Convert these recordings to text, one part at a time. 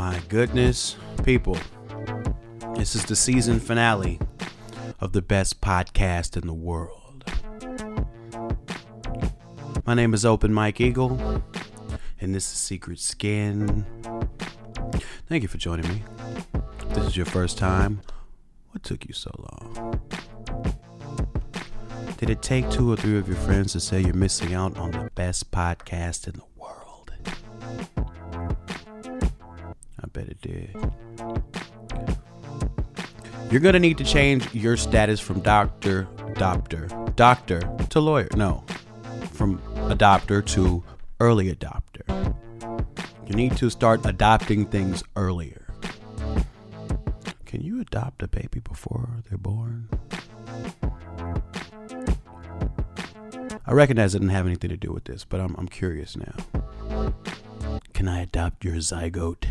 My goodness, people. This is the season finale of the best podcast in the world. My name is Open Mike Eagle, and this is Secret Skin. Thank you for joining me. If this is your first time, what took you so long? Did it take 2 or 3 of your friends to say you're missing out on the best podcast in the world? I bet it did. You're going to need to change your status from doctor to lawyer. No, from adopter to early adopter. You need to start adopting things earlier. Can you adopt a baby before they're born? I recognize it didn't have anything to do with this, but I'm curious now. Can I adopt your zygote?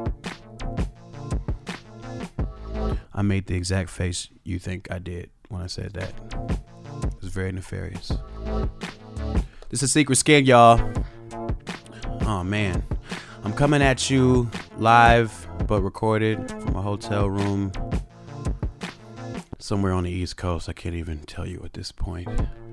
I made the exact face you think I did when I said that. It was very nefarious. This is Secret Skin, y'all. Oh, man. I'm coming at you live, but recorded from a hotel room somewhere on the East Coast. I can't even tell you at this point.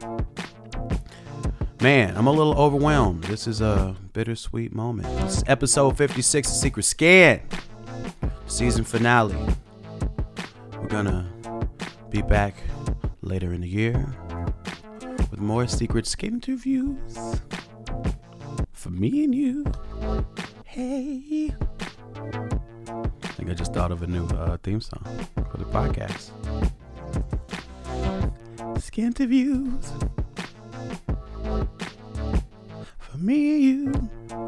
Man, I'm a little overwhelmed. This is a bittersweet moment. This is episode 56 of Secret Skin, season finale. We're gonna be back later in the year with more Secret Skin interviews for me and you. Hey. I think I just thought of a new theme song for the podcast. Skin interviews. For me and you.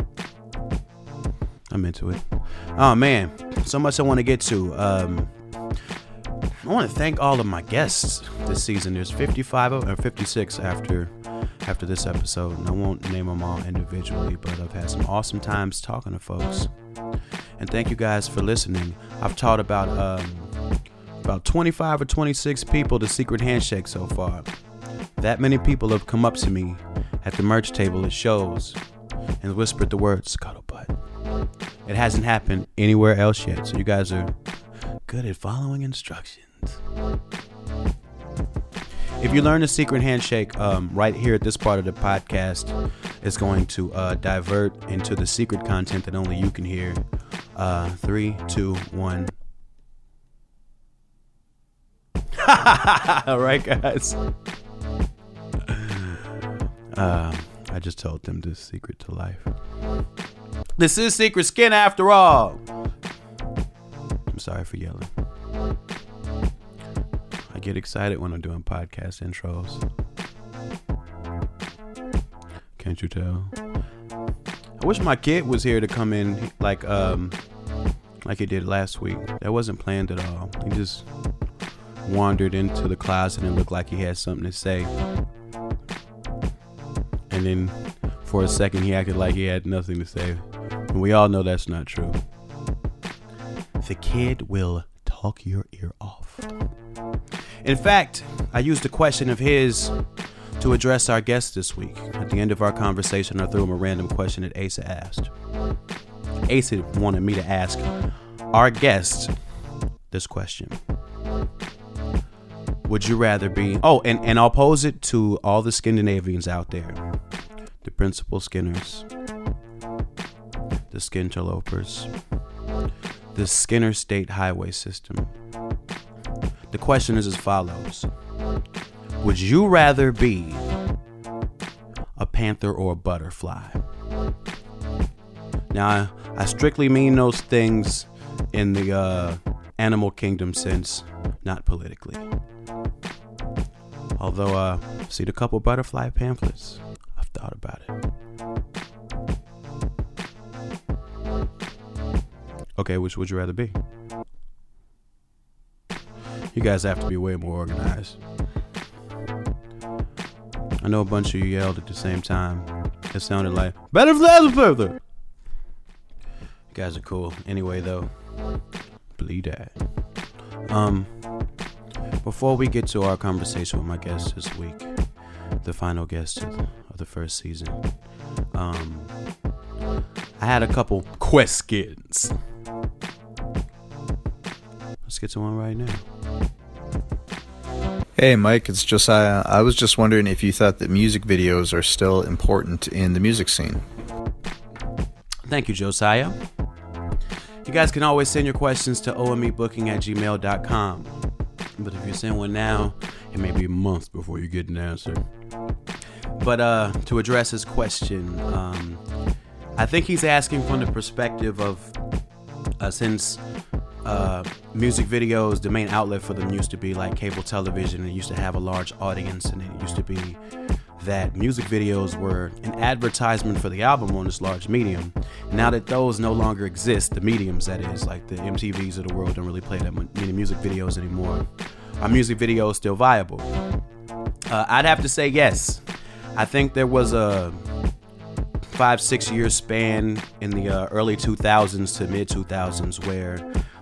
I'm into it. Oh man, so much I want to get to. I want to thank all of my guests this season. There's 56 after this episode, and I won't name them all individually, but I've had some awesome times talking to folks. And thank you guys for listening. I've taught about 25 or 26 people the secret handshake so far. That many people have come up to me at the merch table at shows and whispered the word scuttlebutt. It hasn't happened anywhere else yet, so you guys are good at following instructions. If you learn the secret handshake right here at this part of the podcast, it's going to divert into the secret content that only you can hear. 3, 2, 1. All right, guys. I just told them the secret to life. This is Secret Skin after all. I'm sorry for yelling. I get excited when I'm doing podcast intros. Can't you tell? I wish my kid was here to come in like he did last week. That wasn't planned at all. He just wandered into the closet and looked like he had something to say. And then for a second he acted like he had nothing to say. And we all know that's not true. The kid will talk your ear off. In fact, I used a question of his to address our guest this week. At the end of our conversation, I threw him a random question that Asa asked. Asa wanted me to ask our guest this question. Would you rather be... Oh, and I'll pose it to all the Scandinavians out there. The Principal Skinners. The Skinterlopers. The Skinner State Highway System. The question is as follows. Would you rather be a panther or a butterfly? Now, I strictly mean those things in the animal kingdom sense, not politically. Although I've seen a couple butterfly pamphlets, I've thought about it. Okay, which would you rather be? You guys have to be way more organized. I know a bunch of you yelled at the same time. It sounded like, butterflies further. You guys are cool. Anyway, though, believe that. Before we get to our conversation with my guest this week, the final guest of the first season, I had a couple questions. get to one right now. Hey Mike, it's Josiah. I was just wondering if you thought that music videos are still important in the music scene. Thank you, Josiah. You guys can always send your questions to omebooking@gmail.com. But if you send one now, it may be months before you get an answer. But to address his question, I think he's asking from the perspective of since music videos, the main outlet for them used to be like cable television. It used to have a large audience, and it used to be that music videos were an advertisement for the album on this large medium. Now that those no longer exist, the mediums, that is, like the MTVs of the world don't really play that many music videos anymore. Are music videos still viable? I'd have to say yes. I think there was a 5-6 year span in the early 2000s to mid 2000s where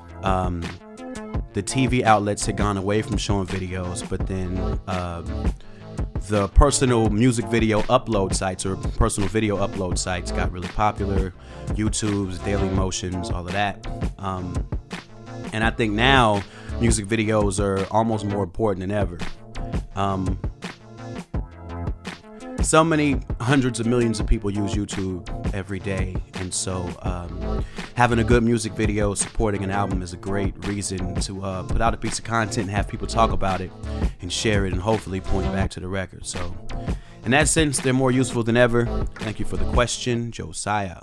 the TV outlets had gone away from showing videos, but then the personal music video upload sites or personal video upload sites got really popular. YouTube's, Daily Motions, all of that. And I think now music videos are almost more important than ever. So many hundreds of millions of people use YouTube every day, and so having a good music video supporting an album is a great reason to put out a piece of content and have people talk about it and share it and hopefully point back to the record. So in that sense, they're more useful than ever. Thank you for the question, Josiah.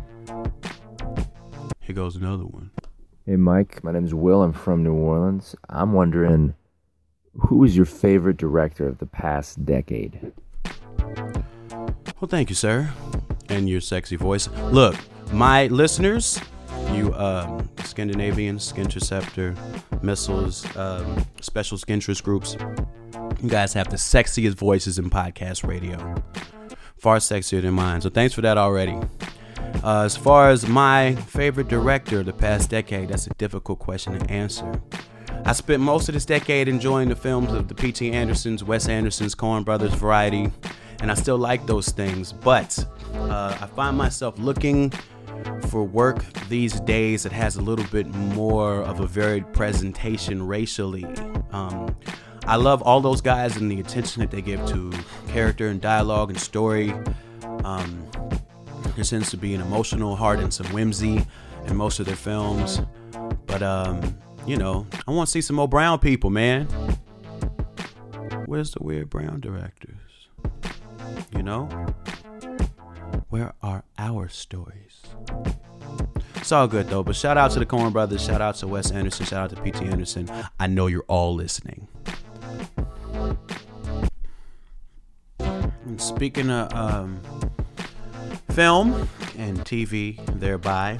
Here goes another one. Hey Mike, my name's Will. I'm from New Orleans. I'm wondering, who is your favorite director of the past decade? Well, thank you, sir. And your sexy voice. Look, my listeners, you Scandinavians, Skinterceptor, Missiles, Special Skintress groups, you guys have the sexiest voices in podcast radio. Far sexier than mine. So thanks for that already. As far as my favorite director of the past decade, that's a difficult question to answer. I spent most of this decade enjoying the films of the P.T. Andersons, Wes Andersons, Coen Brothers, Variety, and I still like those things, but I find myself looking for work these days that has a little bit more of a varied presentation racially. I love all those guys and the attention that they give to character and dialogue and story. There tends to be an emotional heart and some whimsy in most of their films, but you know, I want to see some more brown people, man. Where's the weird brown directors? You know? Where are our stories? It's all good though, but shout out to the Coen Brothers, shout out to Wes Anderson, shout out to P.T. Anderson. I know you're all listening. And speaking of film and TV thereby,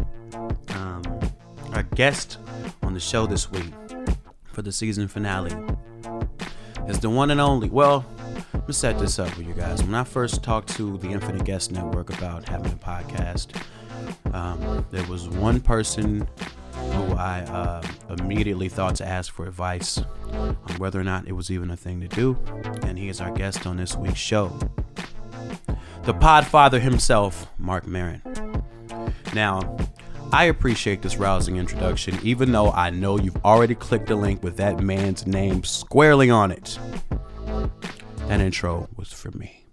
our guest on the show this week for the season finale is the one and only, well, let me set this up for you guys. When I first talked to the Infinite Guest Network about having a podcast, there was one person who I immediately thought to ask for advice on whether or not it was even a thing to do, and he is our guest on this week's show, the Podfather himself, Marc Maron. Now, I appreciate this rousing introduction, even though I know you've already clicked the link with that man's name squarely on it. That intro was for me.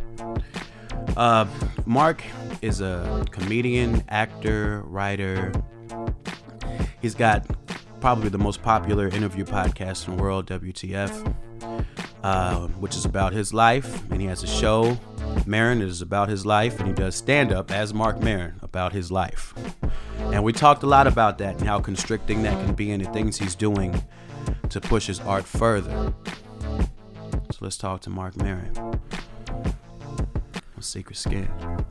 Marc is a comedian, actor, writer. He's got probably the most popular interview podcast in the world, WTF, which is about his life, and he has a show, Maron, it is about his life, and he does stand-up as Marc Maron about his life. And we talked a lot about that and how constricting that can be and the things he's doing to push his art further. So let's talk to Marc Maron on Secret Skin.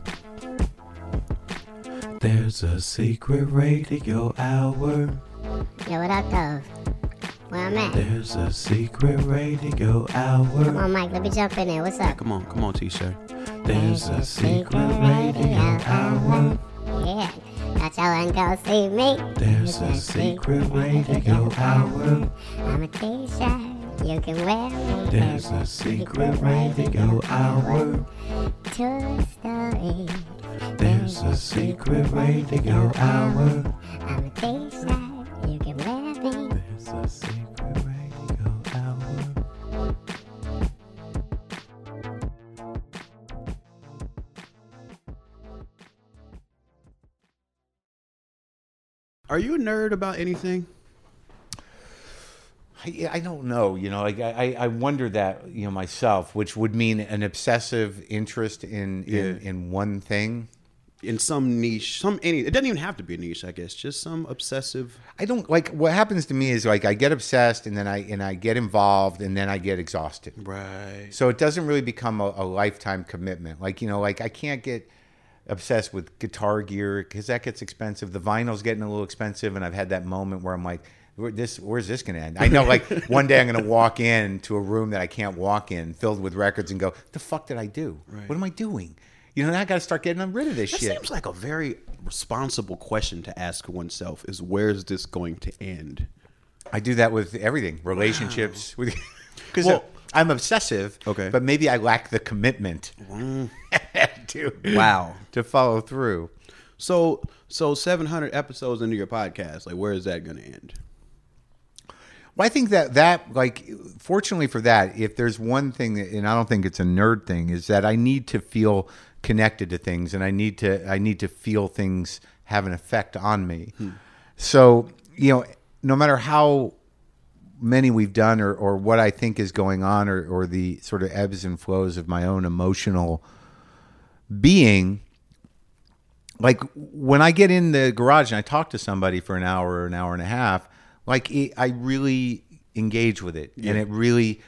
There's a secret radio hour. Yo, what up, though? Where I'm at? There's a secret radio hour. Come on, Mike, let me jump in there. What's up? Come on, T-shirt. There's a secret radio hour. Yeah, that's how I go see me. There's a secret radio hour. I'm a T-shirt. You can wear me. There's a secret radio hour. True story. There's a secret radio hour. I'm a T-shirt. You can wear me. the Secret Radio Hour. Are you a nerd about anything? I don't know. Like I wonder that, myself, which would mean an obsessive interest in one thing. In some niche, it doesn't even have to be a niche, I guess. Just some obsessive. I don't like what happens to me is like I get obsessed and then I get involved and then I get exhausted. Right. So it doesn't really become a lifetime commitment. Like, like I can't get obsessed with guitar gear because that gets expensive. The vinyl's getting a little expensive, and I've had that moment where I'm like, where's this going to end? I know, like, one day I'm going to walk into a room that I can't walk in, filled with records, and go, the fuck did I do? Right. What am I doing? Now I got to start getting rid of this That shit. seems like a very responsible question to ask oneself: is where's this going to end? I do that with everything, relationships, because I'm obsessive. Okay. But maybe I lack the commitment to follow through. So 700 episodes into your podcast, like, where is that going to end? Well, I think that like, fortunately for that, if there's one thing that, and I don't think it's a nerd thing, is that I need to feel connected to things, and I need to feel things have an effect on me. So, no matter how many we've done or what I think is going on or the sort of ebbs and flows of my own emotional being, like when I get in the garage and I talk to somebody for an hour or an hour and a half, like I really engage with it. And it really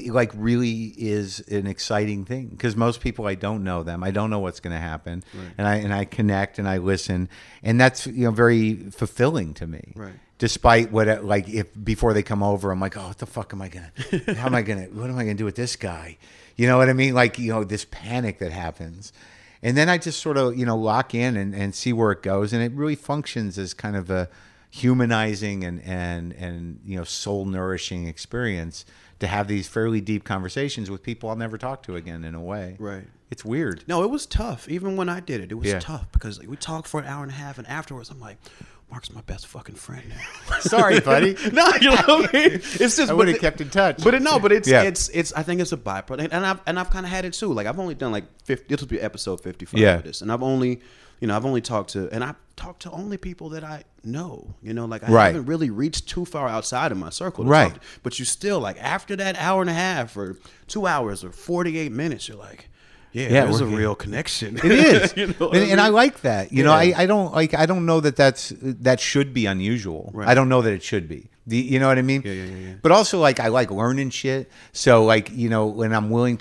is an exciting thing because most people, I don't know them. I don't know what's going to happen. Right. And I connect and I listen, and that's, very fulfilling to me. Right. Despite what, if before they come over, I'm like, oh, what the fuck am I going to, what am I going to do with this guy? You know what I mean? Like, this panic that happens. And then I just sort of, lock in and see where it goes. And it really functions as kind of a humanizing and soul nourishing experience to have these fairly deep conversations with people I'll never talk to again, in a way. Right. It's weird. No, it was tough. Even when I did it, it was tough because we talked for an hour and a half, and afterwards I'm like, Mark's my best fucking friend now. Sorry, buddy. No, you know what I mean? It's just, I would have kept in touch. But it's I think it's a byproduct, and I've kind of had it too. Like, I've only done like 50. This will be episode 55 of this, and I've only talked to, and I talked to only people that I know. Like, I haven't really reached too far outside of my circle. Right. But you still, like, after that hour and a half or 2 hours or 48 minutes, you're like, there's a real connection. It is. And I like that. I I don't know that should be unusual. Right. I don't know that it should be. You know what I mean? Yeah. But also, like, I like learning shit. So, like, when I'm willing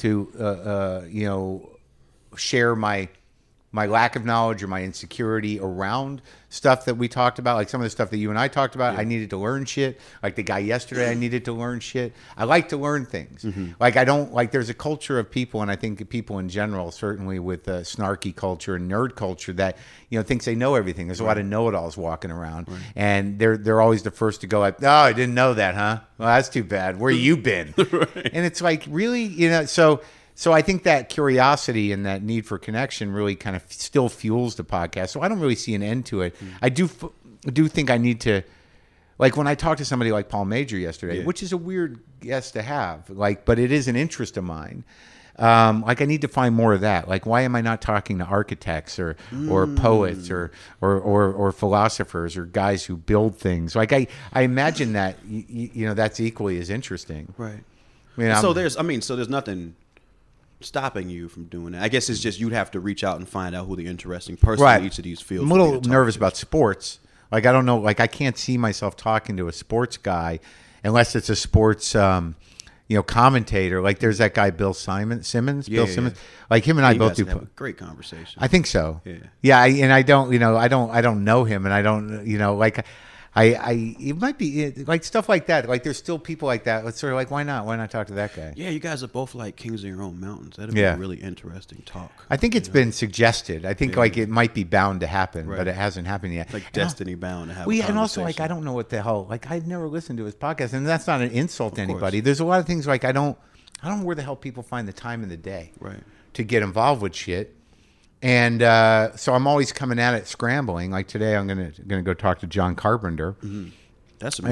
to, share my lack of knowledge or my insecurity around stuff that we talked about, like some of the stuff that you and I talked about, I needed to learn shit. Like the guy yesterday, I needed to learn shit. I like to learn things. Like, I don't, like, there's a culture of people, and I think people in general, certainly with snarky culture and nerd culture, that, thinks they know everything. There's a lot of know-it-alls walking around, and they're always the first to go like, oh, I didn't know that, huh? Well, that's too bad. Where you been? And it's like, really, So I think that curiosity and that need for connection really kind of still fuels the podcast. So I don't really see an end to it. I do think I need to, like, when I talked to somebody like Paul Major yesterday, which is a weird guest to have, like, but it is an interest of mine. Like, I need to find more of that. Like, why am I not talking to architects or poets or philosophers or guys who build things? Like, I imagine that that's equally as interesting. Right. So there's nothing stopping you from doing that. I guess it's just you'd have to reach out and find out who the interesting person in each of these fields. I'm a little nervous about sports. Like, I don't know. Like, I can't see myself talking to a sports guy unless it's a sports, commentator. Like, there's that guy Bill Simmons. Bill Simmons. Like, him and I both do have a great conversation. I think so. Yeah. I don't. I don't know him, and I don't. Like. It might be like stuff like that. Like, there's still people like that. It's sort of like, why not? Why not talk to that guy? Yeah, you guys are both like kings of your own mountains. That'd be a really interesting talk. I think it's been suggested. I think like it might be bound to happen, but it hasn't happened yet. Like destiny bound to happen. And also, like, I don't know what the hell. Like, I've never listened to his podcast, and that's not an insult to anybody. There's a lot of things like I don't know where the hell people find the time in the day to get involved with shit. And so I'm always coming at it scrambling. Like today, I'm gonna go talk to John Carpenter. That's amazing.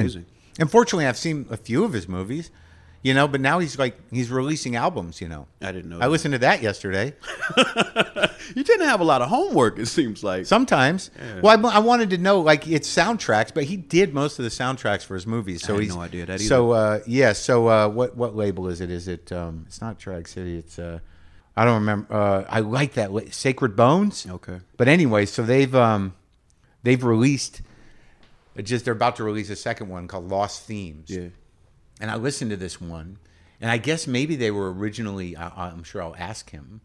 Unfortunately, I've seen a few of his movies, you know, but now he's releasing albums, you know. I didn't know. I listened to that yesterday. You didn't have a lot of homework, it seems like. Sometimes. Yeah. Well, I wanted to know, like, it's soundtracks, but he did most of the soundtracks for his movies. So I had he's no idea that either. So yeah. So what label is it? Is it? It's not Drag City. It's I don't remember. I like that Sacred Bones. Okay. But anyway, so they've released. They're about to release a second one called Lost Themes. Yeah. And I listened to this one, and I guess maybe they were originally. I'm sure I'll ask him.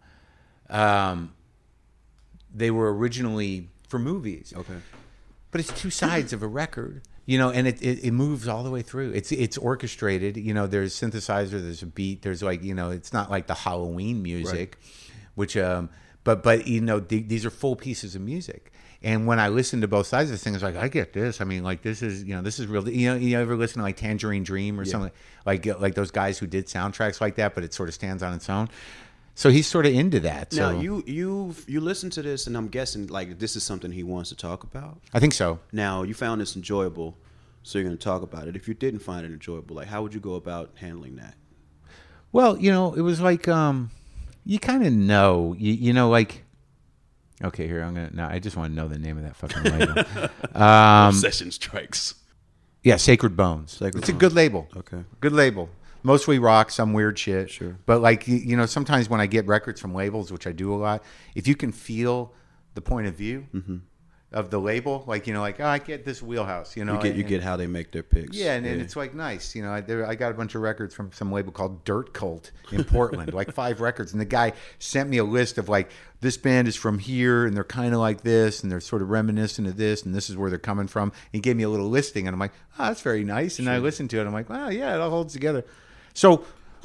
They were originally for movies. Okay. But it's two sides of a record, you know, and it moves all the way through. It's orchestrated, you know. There's synthesizer, there's a beat, there's like, you know, it's not like the Halloween music, which but you know, these are full pieces of music. And when I listen to both sides of the thing, it's like, I get this. I mean, like, this is, you know, this is real. You ever listen to like Tangerine Dream or something like those guys who did soundtracks like that, but it sort of stands on its own. So he's sort of into that. So Now you listen to this, and I'm guessing like this is something he wants to talk about. I think so. Now you found this enjoyable, so you're going to talk about it. If you didn't find it enjoyable, like how would you go about handling that? Well, you know, it was like you kind of know, you know, like. Okay, here I just want to know the name of that fucking label. Obsession strikes. Yeah, Sacred Bones. Sacred It's a Bones. good label. Okay. Good label. Mostly rock, some weird shit. Sure. But like, you know, sometimes when I get records from labels, which I do a lot, if you can feel the point of view of the label, like, you know, like, oh, I get this wheelhouse, you know. You get how they make their picks. Yeah, and it's like nice. You know, I got a bunch of records from some label called Dirt Cult in Portland, like 5 records. And the guy sent me a list of like, this band is from here, and they're kind of like this, and they're sort of reminiscent of this, and this is where they're coming from. He gave me a little listing, and I'm like, oh, that's very nice. And I listened to it. I'm like, wow, yeah, it all holds together. So,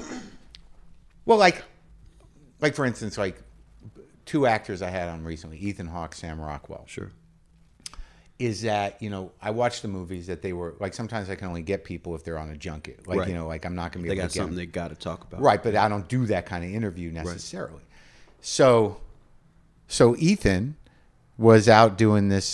well, like for instance, like 2 actors I had on recently, Ethan Hawke, Sam Rockwell. Sure. Is that, you know, I watch the movies that they were, like, sometimes I can only get people if they're on a junket. Like, Right. you know, like, I'm not going to be They able got to get something them. they got to talk about. Right, but I don't do that kind of interview necessarily. So Ethan was out doing this,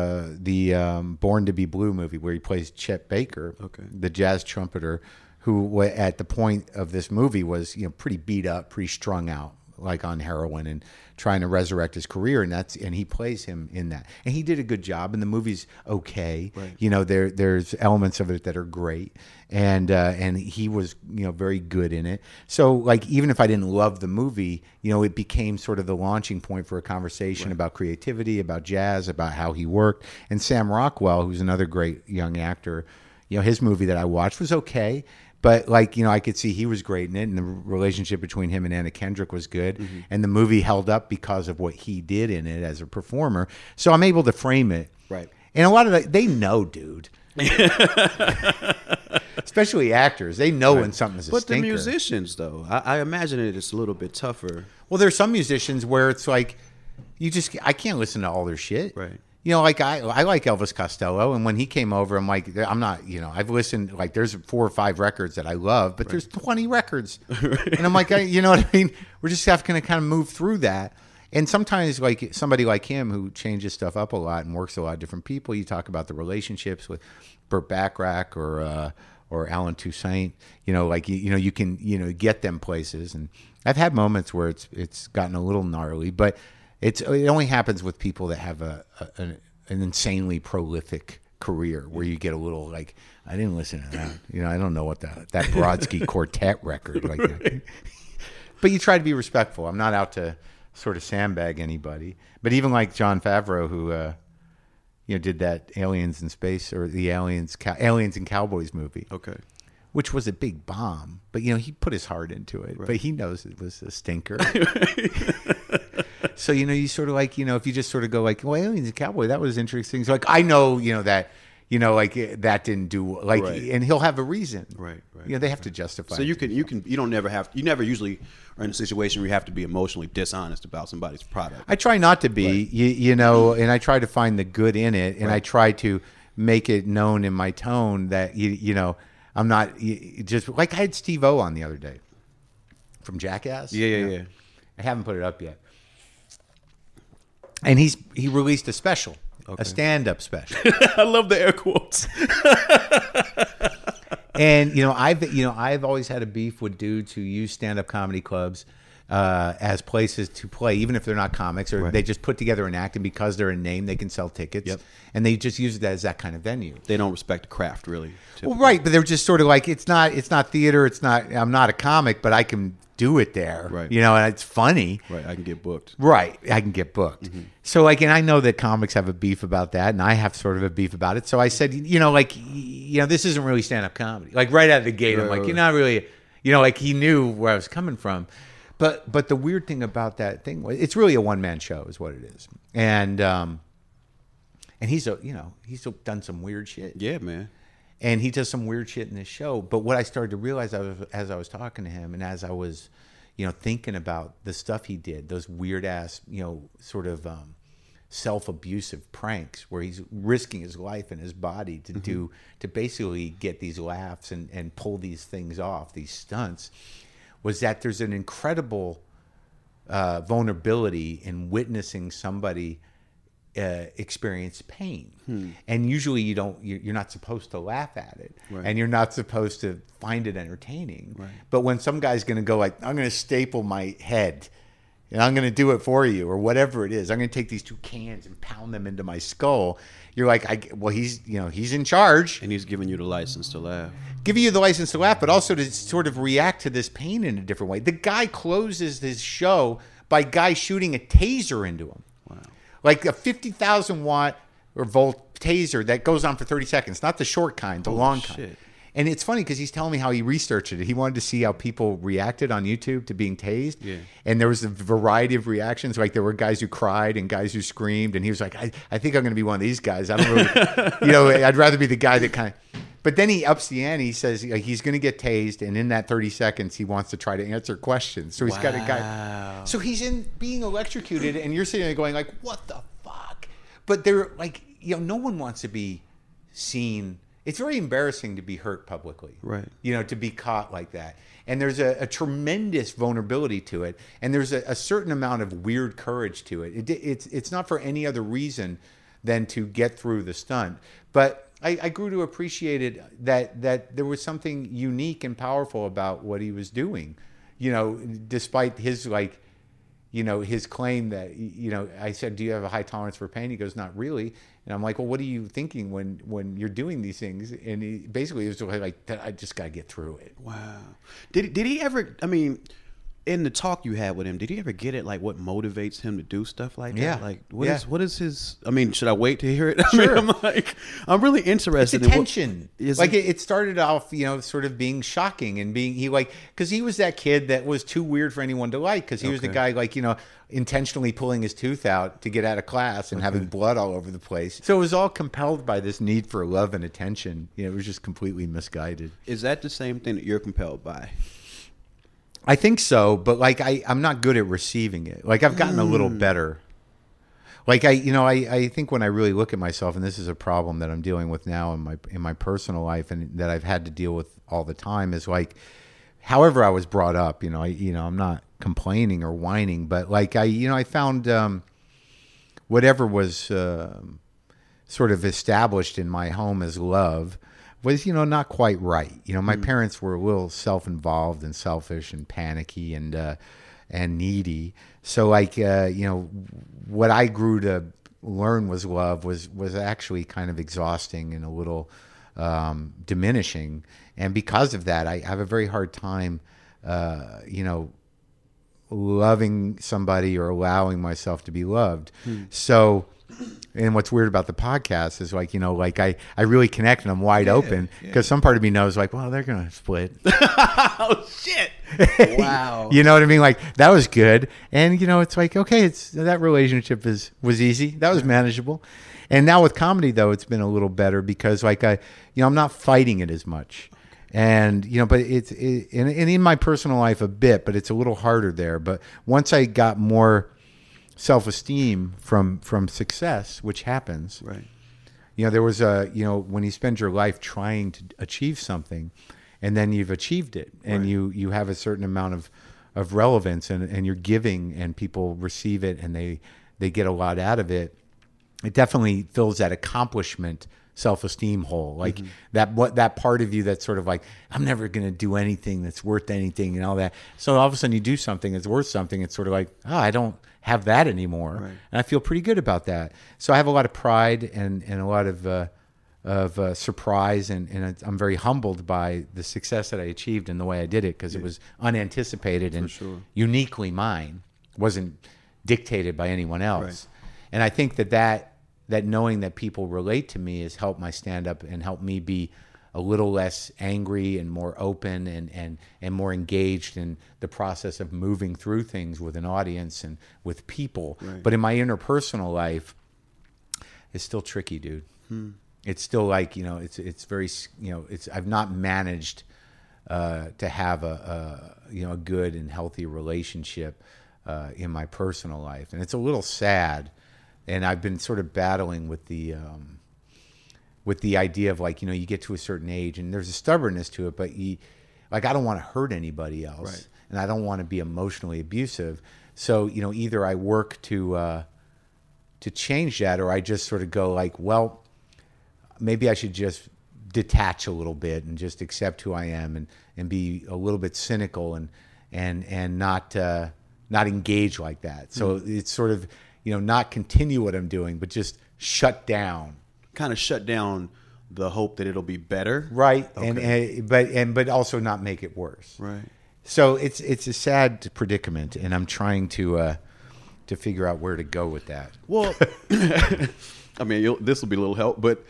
the Born to Be Blue movie where he plays Chet Baker, Okay. the jazz trumpeter, who at the point of this movie was, you know, pretty beat up, pretty strung out, like on heroin, and trying to resurrect his career, and he plays him in that, and he did a good job, and the movie's okay. Right. You know, there's elements of it that are great, and he was, you know, very good in it. So like, even if I didn't love the movie, you know, it became sort of the launching point for a conversation about creativity, about jazz, about how he worked. And Sam Rockwell, who's another great young actor, you know, his movie that I watched was okay. But, like, you know, I could see he was great in it, and the relationship between him and Anna Kendrick was good. And the movie held up because of what he did in it as a performer. So I'm able to frame it. Right. And a lot of that, they know, dude. Especially actors. They know when something's a But stinker. the musicians, though, I imagine it's a little bit tougher. Well, there's some musicians where it's like, I can't listen to all their shit. Right. You know, like I like Elvis Costello, and when he came over, I'm like, I'm not, you know, I've listened, like, there's 4 or 5 records that I love, but there's 20 records. And I'm like, you know what I mean? We're just going to kind of move through that. And sometimes, like, somebody like him who changes stuff up a lot and works with a lot of different people, you talk about the relationships with Burt Bacharach or Alan Toussaint, you know, like, you know, you can, you know, get them places. And I've had moments where it's gotten a little gnarly, but it only happens with people that have an insanely prolific career where you get a little like, I didn't listen to that. You know, I don't know what that Brodsky Quartet record like that. But you try to be respectful. I'm not out to sort of sandbag anybody. But even like Jon Favreau, who you know, did that Aliens in Space, or the Aliens and Cowboys movie. Okay. Which was a big bomb. But, you know, he put his heart into it. Right. But he knows it was a stinker. So, you know, you sort of like, you know, if you just sort of go like, well, Aliens and Cowboy, that was interesting. So, like, I know, you know, that, you know, like, that didn't do, like, Right. and he'll have a reason. Right. You know, they have to justify So it. you never usually are in a situation where you have to be emotionally dishonest about somebody's product. I try not to be, you know, and I try to find the good in it, and I try to make it known in my tone that, you know, I'm not just, like, I had Steve O on the other day from Jackass. Yeah. You know? I haven't put it up yet. And he released a special, a stand-up special. I love the air quotes. And I've always had a beef with dudes who use stand-up comedy clubs as places to play, even if they're not comics, or they just put together an act, and because they're a name, they can sell tickets. Yep. And they just use it as that kind of venue. They don't respect the craft, really. Well, right, but they're just sort of like, it's not theater. I'm not a comic, but I can do it there. Right. And it's funny. Right, I can get booked. Right, I can get booked. Mm-hmm. So and I know that comics have a beef about that, and I have sort of a beef about it. So I said, this isn't really stand-up comedy. Like right out of the gate, I'm like, you're not really, he knew where I was coming from. But the weird thing about that thing was, it's really a one-man show, is what it is. And he's done some weird shit. Yeah, man. And he does some weird shit in this show. But what I started to realize as I was talking to him, and as I was, thinking about the stuff he did, those weird ass, sort of self-abusive pranks where he's risking his life and his body to basically get these laughs and pull these things off, these stunts, was that there's an incredible vulnerability in witnessing somebody experience pain. And usually you're not supposed to laugh at it, and you're not supposed to find it entertaining. But when some guy's going to go like, I'm going to staple my head and I'm going to do it for you, or whatever it is, I'm going to take these 2 cans and pound them into my skull, you're like, he's in charge, And he's giving you the license to laugh. giving you the license to laugh, but also to sort of react to this pain in a different way. The guy closes his show by guy shooting a taser into him. Wow. Like a 50,000 watt or volt taser that goes on for 30 seconds, not the short kind, the long kind. Shit. And it's funny because he's telling me how he researched it. He wanted to see how people reacted on YouTube to being tased. Yeah. And there was a variety of reactions. Like there were guys who cried and guys who screamed. And he was like, I think I'm going to be one of these guys. I don't really, I'd rather be the guy that kind of. But then he ups the ante. He says he's going to get tased. And in that 30 seconds, he wants to try to answer questions. So he's got a guy. So he's in being electrocuted. And you're sitting there going like, what the fuck? But they're like, no one wants to be seen. It's very embarrassing to be hurt publicly, right? To be caught like that. And there's a tremendous vulnerability to it. And there's a certain amount of weird courage to it. It's not for any other reason than to get through the stunt. But I grew to appreciate it that there was something unique and powerful about what he was doing, despite his his claim that, I said, do you have a high tolerance for pain? He goes, not really. And I'm like, well, what are you thinking when you're doing these things? And he basically was like, I just got to get through it. Wow. Did he ever, in the talk you had with him, did he ever get it, like what motivates him to do stuff like that? Yeah. Like what is his, should I wait to hear it? Sure. I'm really interested it's attention. in it started off, sort of being shocking and being, because he was that kid that was too weird for anyone to like, because he was the guy intentionally pulling his tooth out to get out of class and having blood all over the place. So it was all compelled by this need for love and attention. It was just completely misguided. Is that the same thing that you're compelled by? I think so, but I'm not good at receiving it. I've gotten a little better. I think when I really look at myself, and this is a problem that I'm dealing with now in my personal life, and that I've had to deal with all the time, is however I was brought up. I'm not complaining or whining, but I found whatever was sort of established in my home as love was, not quite right. My parents were a little self-involved and selfish and panicky and needy. So what I grew to learn was love was actually kind of exhausting and a little diminishing. And because of that, I have a very hard time, loving somebody or allowing myself to be loved. So, and what's weird about the podcast is I really connect and I'm wide open because some part of me knows well, they're going to split. Oh shit. Wow. You know what I mean? That was good. And it's okay, that relationship was easy. That was manageable. And now with comedy though, it's been a little better because I'm not fighting it as much. And, but and in my personal life a bit, but it's a little harder there. But once I got more self-esteem from success, which happens, right? There was when you spend your life trying to achieve something and then you've achieved it and you have a certain amount of relevance and you're giving and people receive it and they get a lot out of it. It definitely fills that accomplishment self-esteem hole, like that part of you that's sort of like, I'm never going to do anything that's worth anything and all that. So all of a sudden you do something that's worth something. It's sort of like, oh, I don't have that anymore. Right. And I feel pretty good about that. So I have a lot of pride and a lot of surprise, and I'm very humbled by the success that I achieved and the way I did it, because it was unanticipated and uniquely mine. Wasn't dictated by anyone else. Right. And I think that knowing that people relate to me has helped my stand-up and helped me be a little less angry and more open and more engaged in the process of moving through things with an audience and with people. Right. But in my interpersonal life, it's still tricky, dude. It's still like, it's very, I've not managed to have a good and healthy relationship in my personal life. And it's a little sad. And I've been sort of battling with the idea of, like, you get to a certain age and there's a stubbornness to it, but I don't want to hurt anybody else. Right. And I don't want to be emotionally abusive. So, either I work to change that, or I just sort of go like, well, maybe I should just detach a little bit and just accept who I am and be a little bit cynical and not engage like that. So it's sort of, not continue what I'm doing, but just shut down. Kind of shut down the hope that it'll be better. Right. Okay. But also not make it worse. Right. So it's a sad predicament, and I'm trying to figure out where to go with that. Well, I mean, this will be a little help, but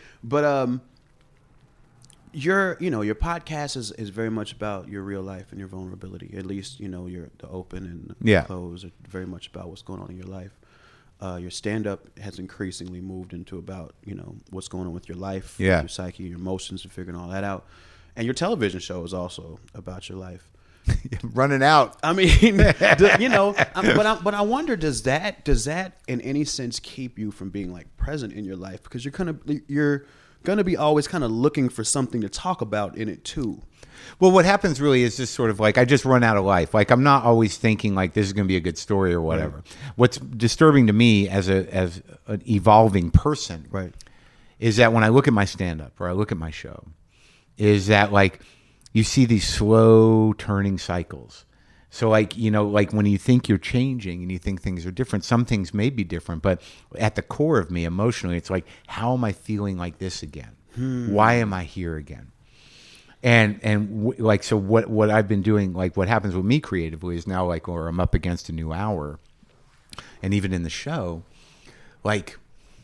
your podcast is very much about your real life and your vulnerability. At least, the open and the close are very much about what's going on in your life. Your stand-up has increasingly moved into about, what's going on with your life, your psyche, your emotions, and figuring all that out. And your television show is also about your life. Running out. I mean, but I wonder, does that in any sense keep you from being like present in your life? Because you're gonna be always kind of looking for something to talk about in it too. Well, what happens really is just sort of like, I just run out of life. Like, I'm not always thinking like this is going to be a good story or whatever. Right. What's disturbing to me as an evolving person, right, is that when I look at my stand-up or I look at my show, is that like you see these slow turning cycles. So like, like when you think you're changing and you think things are different, some things may be different, but at the core of me emotionally, it's like, how am I feeling like this again? Why am I here again? So what I've been doing, like what happens with me creatively is now like, or I'm up against a new hour, and even in the show, like,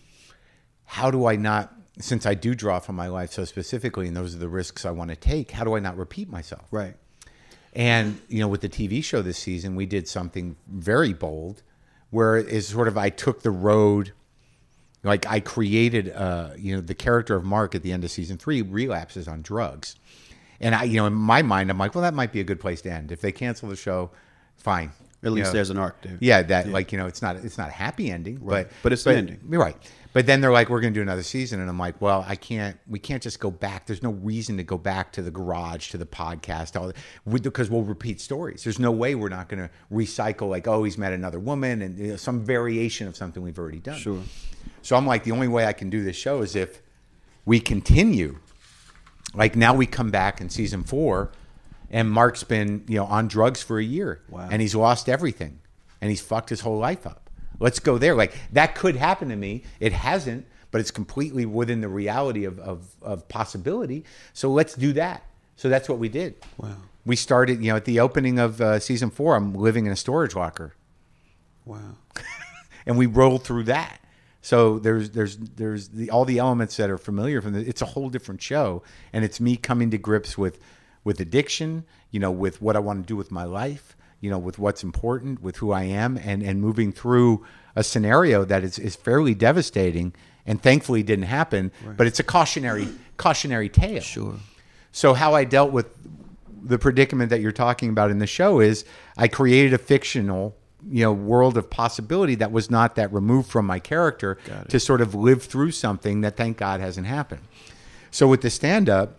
how do I not, since I do draw from my life so specifically, and those are the risks I want to take, how do I not repeat myself? Right. And, with the TV show this season, we did something very bold, where it's sort of, I took the road, like I created, the character of Mark at the end of season 3 relapses on drugs. And I, in my mind, I'm like, well, that might be a good place to end. If they cancel the show, fine. At least there's an arc there. Yeah, like, it's not a happy ending, right. but it's an ending. Right. But then they're like, we're going to do another season. And I'm like, well, we can't just go back. There's no reason to go back to the garage, to the podcast, because we'll repeat stories. There's no way we're not going to recycle, like, oh, he's met another woman and some variation of something we've already done. Sure. So I'm like, the only way I can do this show is if we continue. Like, now we come back in season 4 and Mark's been, on drugs for a year. Wow. And he's lost everything and he's fucked his whole life up. Let's go there. Like, that could happen to me. It hasn't, but it's completely within the reality of possibility. So let's do that. So that's what we did. Wow. We started, at the opening of season 4, I'm living in a storage locker. Wow. And we rolled through that. So there's all the elements that are familiar from it's a whole different show, and it's me coming to grips with addiction, with what I want to do with my life, with what's important, with who I am, and moving through a scenario that is fairly devastating, and thankfully didn't happen, right. But it's a cautionary tale. Sure. So how I dealt with the predicament that you're talking about in the show is I created a fictional world of possibility that was not that removed from my character to sort of live through something that, thank God, hasn't happened. So with the stand-up,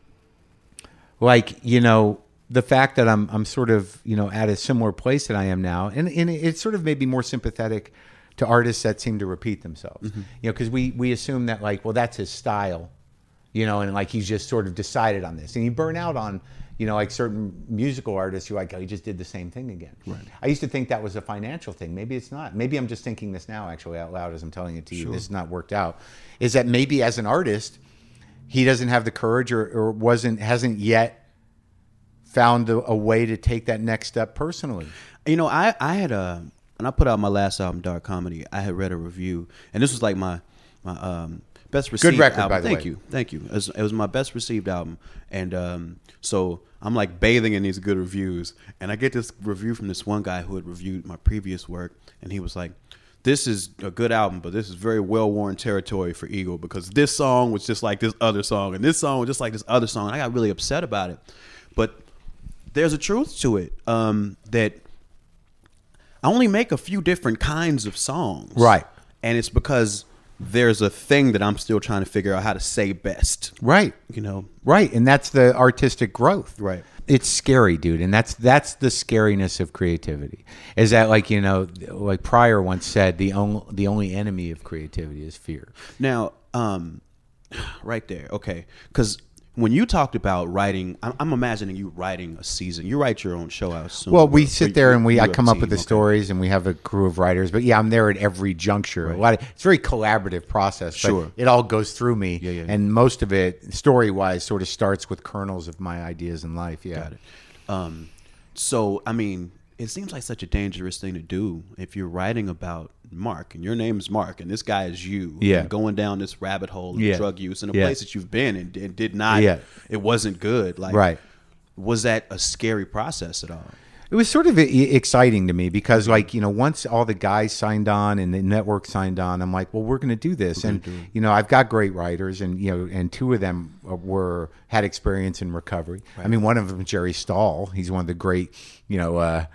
like, the fact that I'm sort of, at a similar place that I am now, and it sort of made me more sympathetic to artists that seem to repeat themselves. Mm-hmm. You know, because we assume that like, well, that's his style, you know, and like he's just sort of decided on this, and you burn out on, you know, like certain musical artists, you're like, oh, he just did the same thing again. Right. I used to think that was a financial thing. Maybe it's not. Maybe I'm just thinking this now, actually, out loud as I'm telling it to you. Sure. This has not worked out. Is that maybe as an artist, he doesn't have the courage or hasn't yet found a way to take that next step personally. You know, I had when I put out my last album, Dark Comedy, I had read a review, and this was like my best received record, album. by the way. Thank you. It was my best received album, and so I'm like bathing in these good reviews, and I get this review from this one guy who had reviewed my previous work, and he was like, "This is a good album, but this is very well-worn territory for Eagle because this song was just like this other song, and this song was just like this other song." And I got really upset about it, but there's a truth to it that I only make a few different kinds of songs, Right. And it's because there's a thing that I'm still trying to figure out how to say best. Right. You know? Right. And that's the artistic growth. Right. It's scary, dude. And that's the scariness of creativity. Is that like, you know, like Pryor once said, the only enemy of creativity is fear. Now, right there. Okay. Because when you talked about writing, I'm imagining you writing a season. You write your own show, I assume. Well, we Or sit there and you I have come a up with the team, okay. stories, and we have a crew of writers. But yeah, I'm there at every juncture. It's a very collaborative process. But Sure. it all goes through me. Yeah. And most of it, story-wise, sort of starts with kernels of my ideas in life. Yeah. Got it. So, I mean, it seems like such a dangerous thing to do if you're writing about Mark and your name is Mark and this guy is you. Yeah. And going down this rabbit hole of Yeah. drug use in a Yeah. place that you've been and did not, Yeah. it wasn't good. Like, Right. Was that a scary process at all? It was sort of exciting to me because, like, you know, once all the guys signed on and the network signed on, I'm like, well, we're going to do this. And, you know, I've got great writers, and, you know, and two of them had experience in recovery. Right. I mean, one of them, Jerry Stahl, he's one of the great, one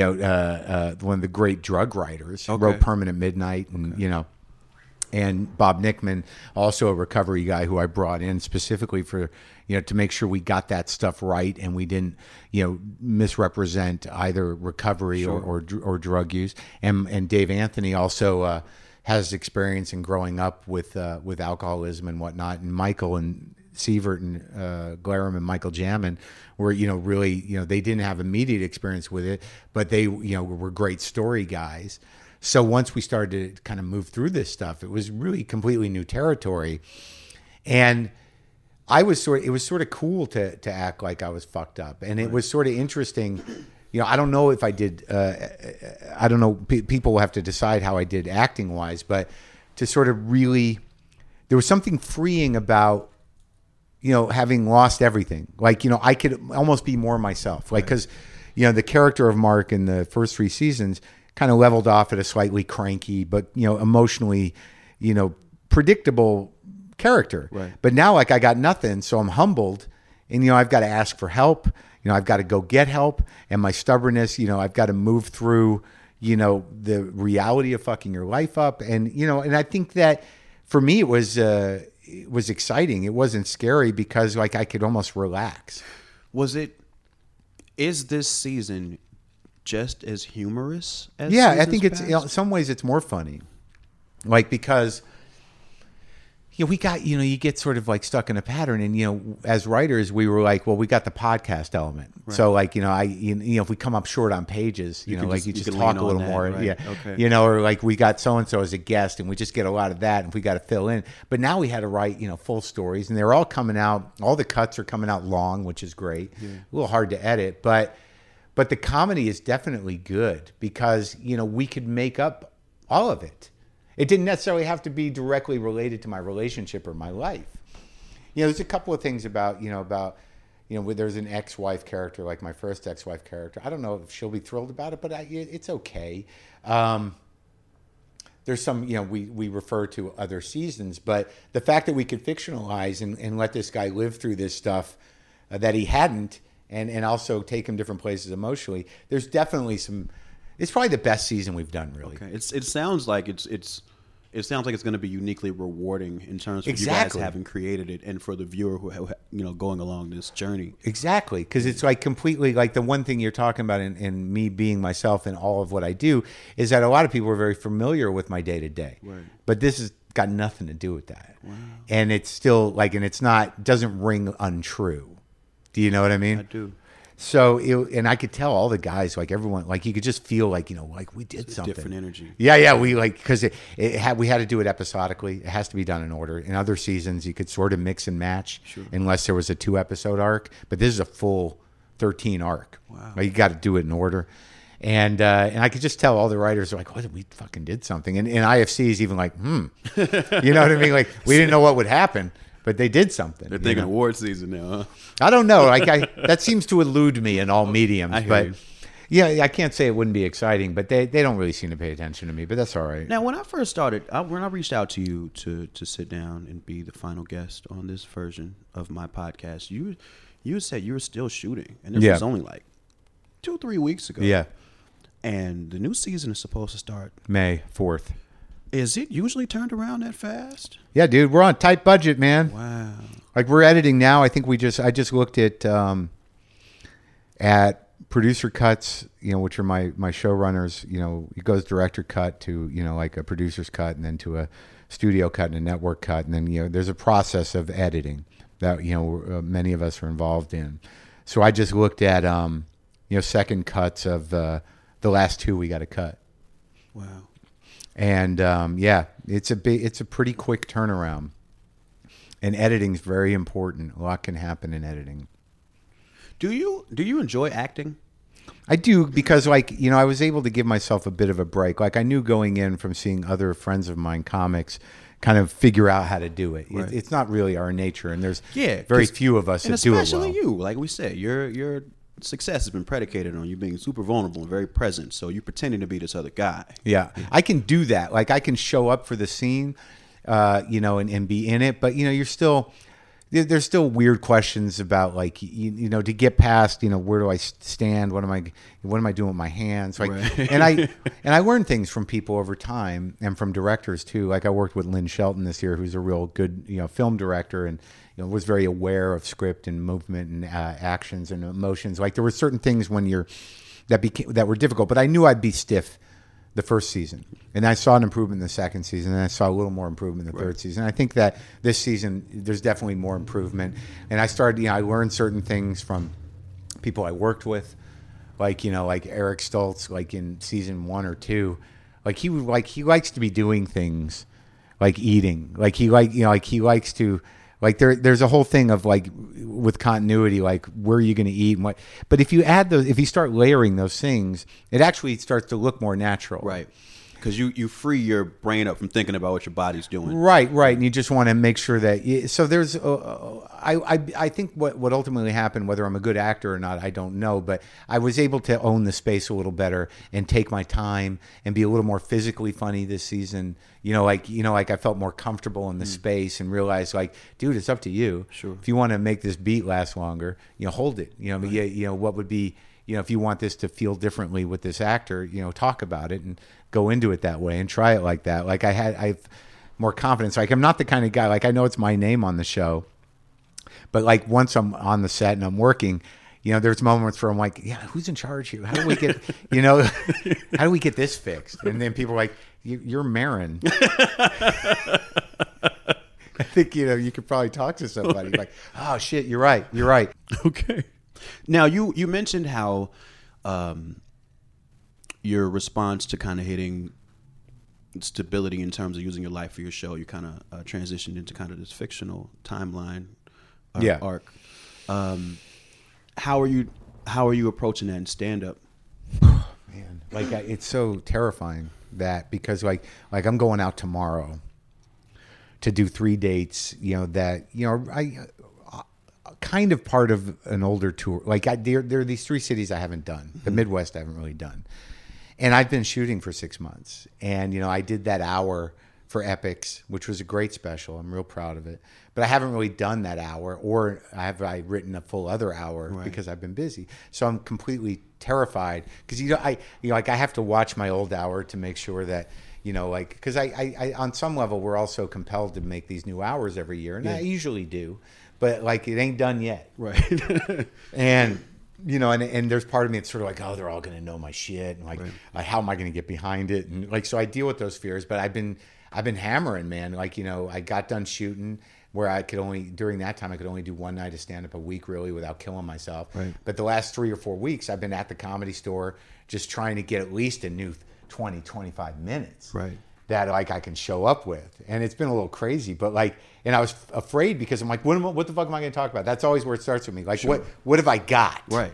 of the great drug writers. Okay. Wrote Permanent Midnight, and, you know. And Bob Nickman, also a recovery guy who I brought in specifically for, you know, to make sure we got that stuff right and we didn't, you know, misrepresent either recovery or drug use. And Dave Anthony also has experience in growing up with alcoholism and whatnot. And Michael and Sievert and Glarum and Michael Jamin were, you know, really, you know, they didn't have immediate experience with it, but they, you know, were great story guys. So once we started to kind of move through this stuff, it was really completely new territory. And it was sort of cool to act like I was fucked up. And it was sort of interesting. You know, I don't know if I did, I don't know, people will have to decide how I did acting wise, but to sort of really, there was something freeing about, you know, having lost everything. Like, you know, I could almost be more myself. Like, because, you know, the character of Mark in the first 3 seasons kind of leveled off at a slightly cranky, but, you know, emotionally, you know, predictable character. Right. But now, like, I got nothing, so I'm humbled, and, you know, I've got to ask for help. You know, I've got to go get help, and my stubbornness, you know, I've got to move through, you know, the reality of fucking your life up, and, you know, and I think that for me it was exciting. It wasn't scary because, like, I could almost relax. Is this season just as humorous as I think seasons it's, you know, in past? some ways it's more funny, like, because, you know, we got, you know, you get sort of like stuck in a pattern, and, you know, as writers we were like, well, we got the podcast element, so, like, you know, you know, if we come up short on pages, you know, like, you just talk a little more, right? Okay. you know, or like we got so and so as a guest, and we just get a lot of that, and we got to fill in. But now we had to write, you know, full stories, and they're all coming out. All the cuts are coming out long, which is great. A little hard to edit, but the comedy is definitely good because, you know, we could make up all of it. It didn't necessarily have to be directly related to my relationship or my life. You know, there's a couple of things about, you know, there's an ex-wife character, like my first ex-wife character. I don't know if she'll be thrilled about it, but it's okay. There's some, you know, we refer to other seasons, but the fact that we could fictionalize and let this guy live through this stuff that he hadn't, and also take him different places emotionally, there's definitely some. It's probably the best season we've done, really. Okay. It sounds like it's it sounds like it's going to be uniquely rewarding in terms of you Exactly. guys having created it, and for the viewer who going along this journey. Exactly, because it's like completely like the one thing you're talking about in me being myself and all of what I do is that a lot of people are very familiar with my day to day, but this has got nothing to do with that, and it's still like, and it's not doesn't ring untrue. Do you know what I mean? I do. So, and I could tell all the guys, like everyone, like you could just feel like, like we did something. Different energy. Yeah. We like, because we had to do it episodically. It has to be done in order. In other seasons, you could sort of mix and match unless there was a 2-episode arc. But this is a full 13 arc. Wow. Like, you got to do it in order. And I could just tell all the writers are like, "What? We fucking did something." And IFC is even like, You know what I mean? Like, we didn't know what would happen, but they did something. They're thinking award season now, huh? I don't know. Like, that seems to elude me in all mediums. I hear But you. yeah, I can't say it wouldn't be exciting, but they don't really seem to pay attention to me. But that's all right. Now, when I first started, when I reached out to you to sit down and be the final guest on this version of my podcast, you said you were still shooting, and this was only like 2-3 weeks ago. Yeah, And the new season is supposed to start. May 4th. Is it usually turned around that fast? Yeah, dude, we're on tight budget, man. Wow. Like, we're editing now. I think I just looked at producer cuts, which are my showrunners. It goes director cut to, like a producer's cut, and then to a studio cut and a network cut. And then, there's a process of editing that, many of us are involved in. So I just looked at, second cuts of the last 2 we got to cut. Wow. And it's a pretty quick turnaround. And editing is very important. A lot can happen in editing. Do you enjoy acting? I do, because I was able to give myself a bit of a break. Like, I knew going in from seeing other friends of mine, comics, kind of figure out how to do it. Right. It's not really our nature, and there's Yeah, very few of us And that do it well. especially you, like we said, your success has been predicated on you being super vulnerable and very present. So you're pretending to be this other guy. Yeah, I can do that. Like, I can show up for the scene, and be in it. But you're still there's still weird questions about, like, to get past, where do I stand? What am I doing with my hands? Like, Right. and I learned things from people over time, and from directors too. Like, I worked with Lynn Shelton this year, who's a real good film director, and was very aware of script and movement and actions and emotions. Like, there were certain things that were difficult, but I knew I'd be stiff the first season, and I saw an improvement in the second season, and I saw a little more improvement in the third season. I think that this season there's definitely more improvement, and I started. I learned certain things from people I worked with, like Eric Stoltz, like in season 1 or 2, he likes to be doing things, like eating, he likes to. Like, there's a whole thing of, like, with continuity, like, where are you going to eat and what. But if you start layering those things, it actually starts to look more natural. Right. Because you free your brain up from thinking about what your body's doing. Right. And you just want to make sure that. So there's, I think what ultimately happened, whether I'm a good actor or not, I don't know. But I was able to own the space a little better and take my time and be a little more physically funny this season. I felt more comfortable in the space and realized, like, dude, it's up to you. Sure. If you want to make this beat last longer, hold it. What would be, if you want this to feel differently with this actor, talk about it and go into it that way and try it like that. Like, I've more confidence. Like, I'm not the kind of guy, like, I know it's my name on the show, but, like, once I'm on the set and I'm working, there's moments where I'm like, yeah, who's in charge here? How do we get, how do we get this fixed? And then people are like, you're Marin. I think, you could probably talk to somebody like, oh shit, you're right. Okay. Now, you mentioned how your response to kind of hitting stability in terms of using your life for your show, you kind of transitioned into kind of this fictional timeline arc. How are you approaching that in stand up? Man, like, it's so terrifying that, because like I'm going out tomorrow to do 3 dates, I kind of part of an older tour. Like, there are these 3 cities I haven't done. The Midwest I haven't really done. And I've been shooting for 6 months. And, I did that hour for Epics, which was a great special. I'm real proud of it. But I haven't really done that hour, or have I written a full other hour because I've been busy. So I'm completely terrified, because I have to watch my old hour to make sure that You know, like, because I on some level, we're also compelled to make these new hours every year, and I usually do, but like it ain't done yet. Right. And, you know, and there's part of me that's sort of like, oh, they're all going to know my shit. And like, how am I going to get behind it? And like, so I deal with those fears, but I've been hammering, man. Like, you know, I got done shooting where I could only, during that time, I could only do one night of stand up a week really without killing myself. Right. But the last 3 or 4 weeks, I've been at the Comedy Store just trying to get at least a new 20, 25 minutes. Right. That like I can show up with. And it's been a little crazy, but like, and I was afraid because I'm like, what the fuck am I going to talk about? That's always where it starts with me. Like, what have I got? Right.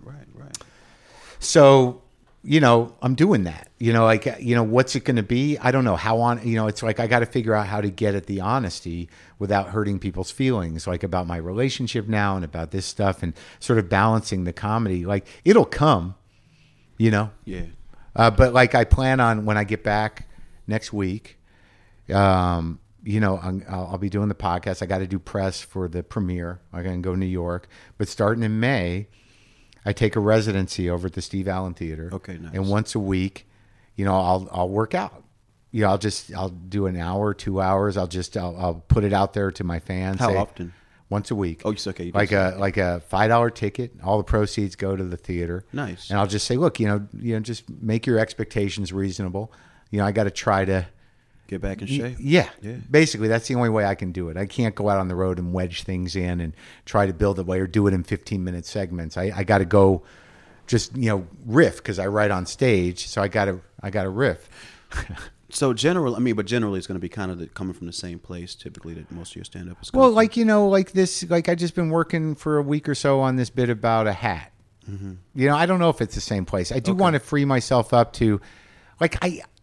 So, you know, I'm doing that. You know, like, you know, what's it going to be? I don't know how on, you know, it's like I got to figure out how to get at the honesty without hurting people's feelings, like about my relationship now and about this stuff and sort of balancing the comedy. Like, it'll come, you know? Yeah. But like, I plan on when I get back next week, you know, I'll be doing the podcast. I got to do press for the premiere. I'm going to go to New York. But starting in May, I take a residency over at the Steve Allen Theater. Okay, nice. And once a week, you know, I'll work out. You know, I'll do an hour, 2 hours. I'll put it out there to my fans. How often? Once a week. Oh, okay. Like a $5 ticket. All the proceeds go to the theater. Nice. And I'll just say, look, you know, just make your expectations reasonable. You know, I got to try to get back in shape. Yeah. Basically, that's the only way I can do it. I can't go out on the road and wedge things in and try to build a way or do it in 15-minute segments. I got to go just, you know, riff because I write on stage. So I got to riff. So generally it's going to be kind of coming from the same place typically that most of your stand-up is coming Well, from. like, you know, like this, like I just been working for a week or so on this bit about a hat. Mm-hmm. You know, I don't know if it's the same place. I do want to free myself up to, like,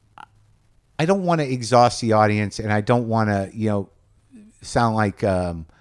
I don't want to exhaust the audience, and I don't want to, you know, sound like, you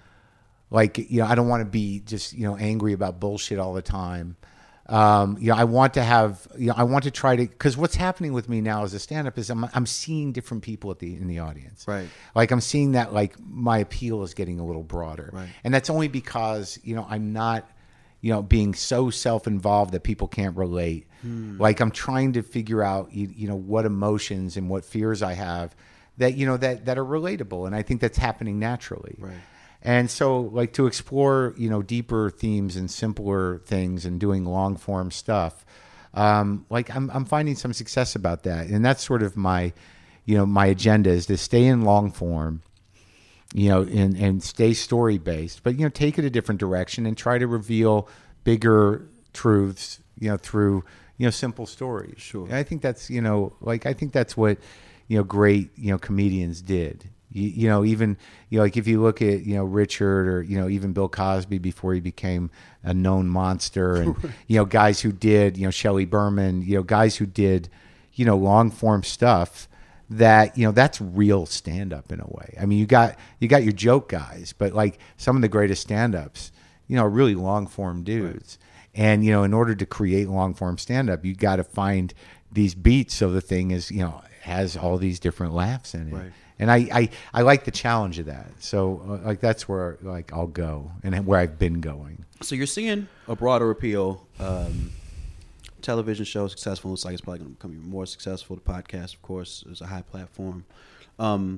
know, I don't want to be just, you know, angry about bullshit all the time. You know, I want to have, you know, I want to try to, because what's happening with me now as a stand-up is I'm seeing different people in the audience. Right. Like I'm seeing that, like, my appeal is getting a little broader. Right. And that's only because, you know, I'm not, you know, being so self-involved that people can't relate. Like I'm trying to figure out, you know, what emotions and what fears I have that, you know, that are relatable. And I think that's happening naturally. Right. And so, like, to explore, you know, deeper themes and simpler things and doing long form stuff, like I'm finding some success about that. And that's sort of my, you know, my agenda is to stay in long form, you know, and stay story based, but, you know, take it a different direction and try to reveal bigger truths, you know, through, you know, simple stories. Sure. And I think that's, you know, like, I think that's what, you know, great, you know, comedians did. You know, even, you know, like if you look at, you know, Richard or, you know, even Bill Cosby before he became a known monster and, you know, guys who did, you know, Shelley Berman, you know, guys who did, you know, long form stuff that, you know, that's real stand up in a way. I mean, you got your joke guys, but like some of the greatest stand ups, you know, are really long form dudes. Right. And, you know, in order to create long form stand up, you got to find these beats so the thing is, you know, has all these different laughs in it. Right. And I like the challenge of that. So like that's where like I'll go and where I've been going. So you're seeing a broader appeal. Television show successful. Looks like it's probably going to become even more successful. The podcast, of course, is a high platform. And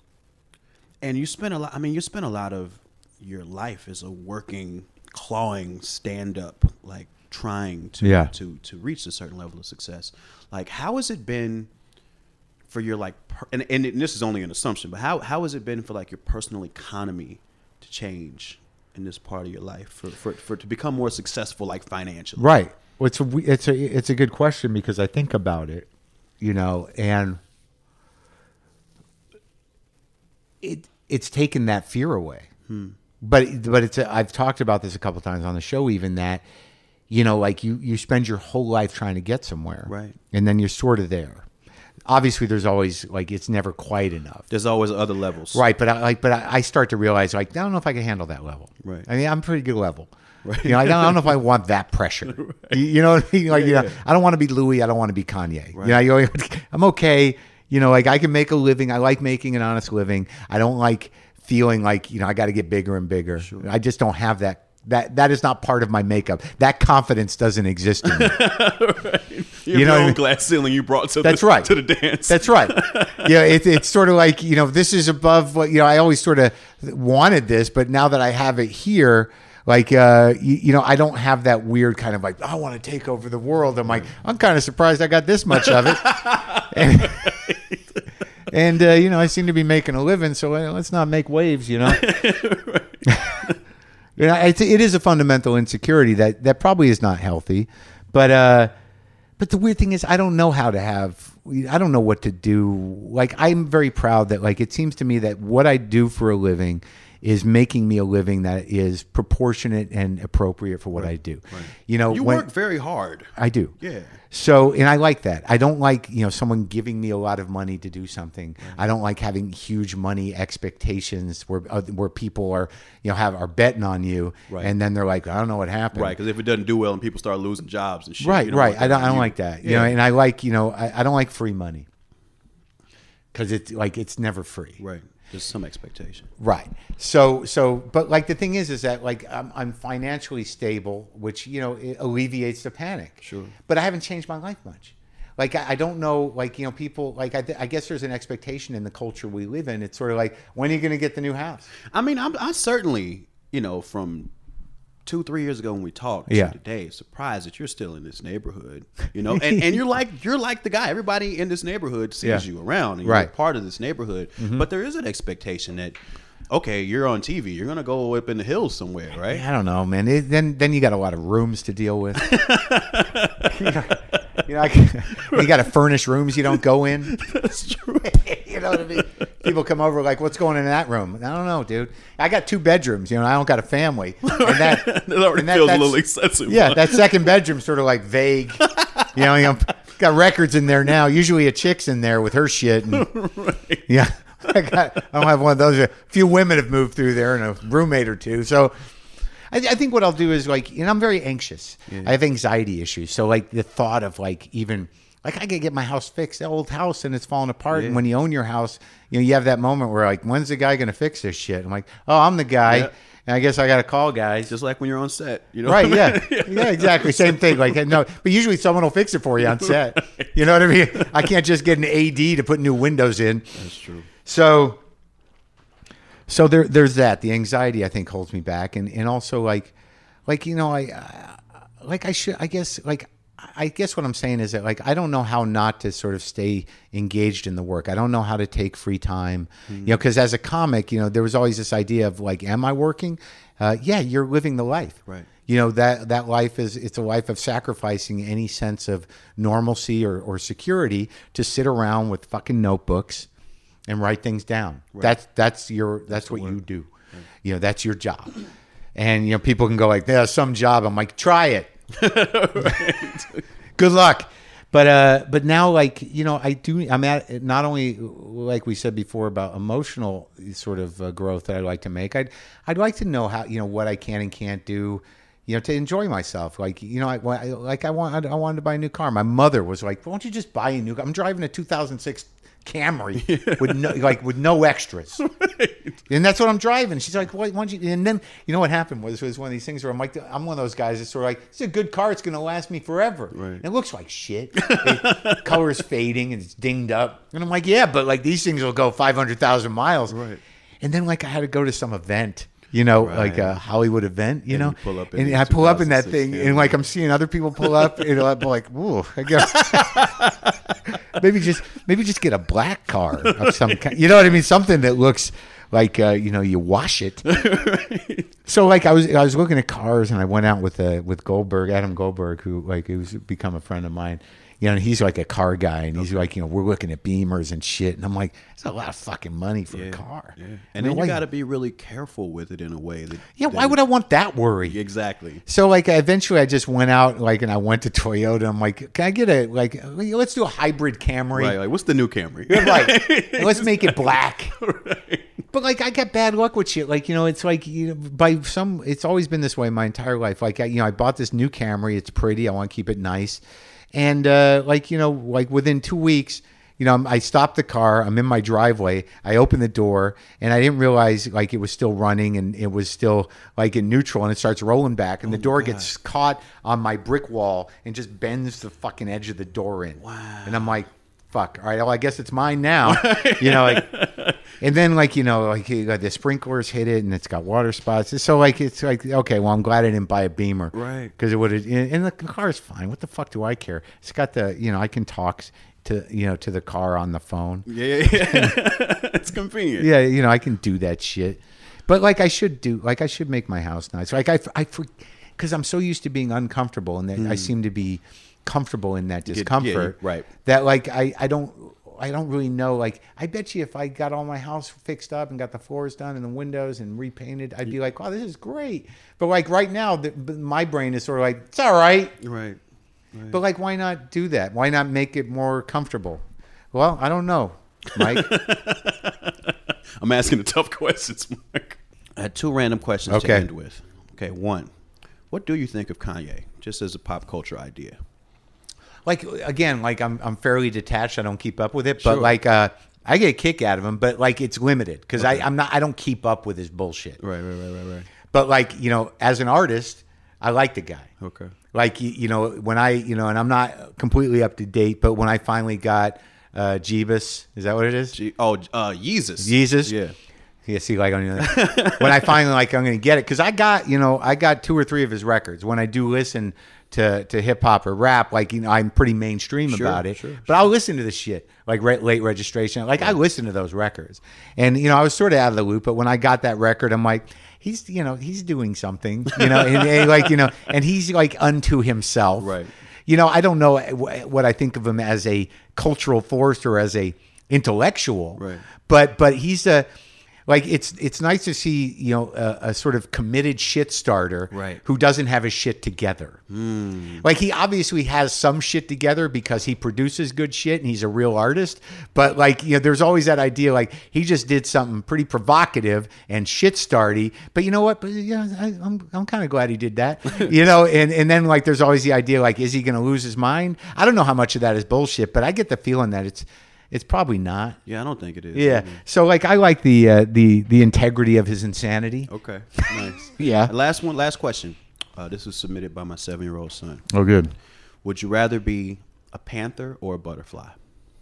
you spend a lot. I mean, you spend a lot of your life as a working, clawing stand-up, like trying to reach a certain level of success. Like, how has it been for your, like, and this is only an assumption, but how has it been for, like, your personal economy to change in this part of your life for to become more successful, like, financially? Right. Well, it's a good question because I think about it, you know, and it's taken that fear away. But I've talked about this a couple of times on the show, even that, you know, like you spend your whole life trying to get somewhere, right? And then you're sort of there. Obviously, there's always, like, it's never quite enough. There's always other levels, right? But I start to realize, like, I don't know if I can handle that level. Right. I mean, I'm pretty good level. Right. You know, I don't know if I want that pressure. Right. You know what I mean? Like, you know, I don't want to be Louis. I don't want to be Kanye. Right. You know, I'm okay. You know, like, I can make a living. I like making an honest living. I don't like feeling like, you know, I got to get bigger and bigger. Sure. I just don't have that That is not part of my makeup. That confidence doesn't exist in me. You know, what I mean? glass ceiling you brought to That's the, right. to the dance. That's right. Yeah, it's sort of like, this is above what, I always sort of wanted this, but now that I have it here, like, I don't have that weird kind of like, I want to take over the world. I'm like, I'm kind of surprised I got this much of it. And I seem to be making a living, so let's not make waves, It is a fundamental insecurity that probably is not healthy, but the weird thing is I don't know what to do. Like, I'm very proud that, like, it seems to me that what I do for a living is making me a living that is proportionate and appropriate for what I do. Right. You work very hard. I do. Yeah. So, and I like that. I don't like, someone giving me a lot of money to do something. Right. I don't like having huge money expectations where people are, are betting on you. Right. And then they're like, I don't know what happened. Right. Because if it doesn't do well and people start losing jobs and shit. Right. Right. I don't like that. Yeah. And I like, I don't like free money because it's never free. Right. There's some expectation. Right. So, but like the thing is that like I'm financially stable, which, it alleviates the panic. Sure. But I haven't changed my life much. Like, I don't know, like, people, like, I guess there's an expectation in the culture we live in. It's sort of like, when are you going to get the new house? I mean, I certainly, from 2-3 years ago when we talked to today, surprised that you're still in this neighborhood, and you're like the guy. Everybody in this neighborhood sees you around, and you're part of this neighborhood. Mm-hmm. But there is an expectation that, okay, you're on TV, you're gonna go up in the hills somewhere, right? I don't know, man. Then you got a lot of rooms to deal with. You got to furnish rooms you don't go in. That's true. You know what I mean? People come over like, what's going in that room? I don't know, dude. I got 2 bedrooms. I don't got a family. And that already feels a little excessive. Yeah, that second bedroom's sort of like vague. Got records in there now. Usually a chick's in there with her shit. And, right. Yeah. I don't have one of those. A few women have moved through there and a roommate or two. So I think what I'll do is like, I'm very anxious. Yeah. I have anxiety issues. So like the thought of like even like I could get my house fixed, the old house, and it's falling apart. Yeah. And when you own your house, you have that moment where like, when's the guy going to fix this shit? I'm like, oh, I'm the guy. Yeah. And I guess I got to call guys. Just like when you're on set, Right, yeah. Yeah, exactly. Same thing. Like, no, but usually someone will fix it for you on set. Right. You know what I mean? I can't just get an AD to put new windows in. That's true. So there's that. The anxiety, I think, holds me back. And also I guess what I'm saying is that like, I don't know how not to sort of stay engaged in the work. I don't know how to take free time, because as a comic, there was always this idea of like, am I working? Yeah, you're living the life. Right. That life it's a life of sacrificing any sense of normalcy or security to sit around with fucking notebooks and write things down. Right. That's what you do. Right. That's your job. And people can go like, there's some job. I'm like, try it. Good luck. But now, like, I'm at not only, like we said before, about emotional sort of growth that I'd like to make. I'd like to know how, what I can and can't do, to enjoy myself. Like, I wanted to buy a new car. My mother was like, why don't you just buy a new car? I'm driving a 2006 Camry with no extras. Right. And that's what I'm driving. She's like, why don't you? And then, what happened was one of these things where I'm like, I'm one of those guys that's sort of like, it's a good car. It's going to last me forever. Right. And it looks like shit. The color's fading and it's dinged up. And I'm like, yeah, but like these things will go 500,000 miles. Right. And then like I had to go to some event. Right. Like a Hollywood event, and know, pull up and I pull up in that thing, and like I'm seeing other people pull up, and I'm like, ooh, I guess maybe just get a black car of some kind. You know what I mean? Something that looks like you wash it. Right. So like I was looking at cars, and I went out with Goldberg, Adam Goldberg, who's become a friend of mine. And he's like a car guy, and he's like, we're looking at Beamers and shit. And I'm like, it's a lot of fucking money for a car. Yeah. And then you got to be really careful with it in a way that. Yeah, why would I want that worry? Exactly. So like eventually I just went out and I went to Toyota. I'm like, can I get let's do a hybrid Camry. Right, like what's the new Camry? Right. Let's make it black. Right. But like I got bad luck with shit. Like, it's like it's always been this way my entire life. Like I bought this new Camry. It's pretty. I want to keep it nice. And within 2 weeks, I stopped the car. I'm in my driveway. I open the door, and I didn't realize like it was still running, and it was still like in neutral, and it starts rolling back, and the door gets caught on my brick wall and just bends the fucking edge of the door in. Wow! And I'm like, fuck. All right. Well, I guess it's mine now. And then the sprinklers hit it, and it's got water spots. So it's like, okay, well, I'm glad I didn't buy a Beamer, right? Because it would have. And the car's fine. What the fuck do I care? It's got the, I can talk to the car on the phone. Yeah. It's convenient. Yeah, I can do that shit. But I should make my house nice. Because I'm so used to being uncomfortable, and that I seem to be comfortable in that discomfort. Right. That I don't really know. I bet you if I got all my house fixed up and got the floors done and the windows and repainted, I'd be like, wow, this is great. But right now, my brain is sort of like, it's all right. Right. But why not do that? Why not make it more comfortable? Well, I don't know, Mike. I'm asking the tough questions, Mark. I had 2 random questions to end with. Okay, 1. What do you think of Kanye, just as a pop culture idea? I'm fairly detached. I don't keep up with it, Sure. but I get a kick out of him. But it's limited because I don't keep up with his bullshit. Right. But as an artist, I like the guy. Okay. When and I'm not completely up to date, but when I finally got Jeebus, is that what it is? Yeezus. Yeezus. Yeah. Yeah, see, when I finally I'm going to get it, because I got 2 or 3 of his records. When I do listen to hip hop or rap, I'm pretty mainstream about it. Sure. But I'll listen to the shit Late Registration. I listen to those records, and I was sort of out of the loop. But when I got that record, I'm like, he's doing something, and he's unto himself, right? I don't know what I think of him as a cultural force or as a intellectual, right? But he's a it's nice to see a sort of committed shit starter, right, who doesn't have his shit together. He obviously has some shit together because he produces good shit and he's a real artist. But there's always that idea he just did something pretty provocative and shit starty. But you know what? But I'm kind of glad he did that. And then there's always the idea is he going to lose his mind? I don't know how much of that is bullshit, but I get the feeling that it's probably not. Yeah, I don't think it is. Yeah. So I like the integrity of his insanity. Okay. Nice. Yeah. Last question. This was submitted by my 7-year-old son. Oh, good. Would you rather be a panther or a butterfly?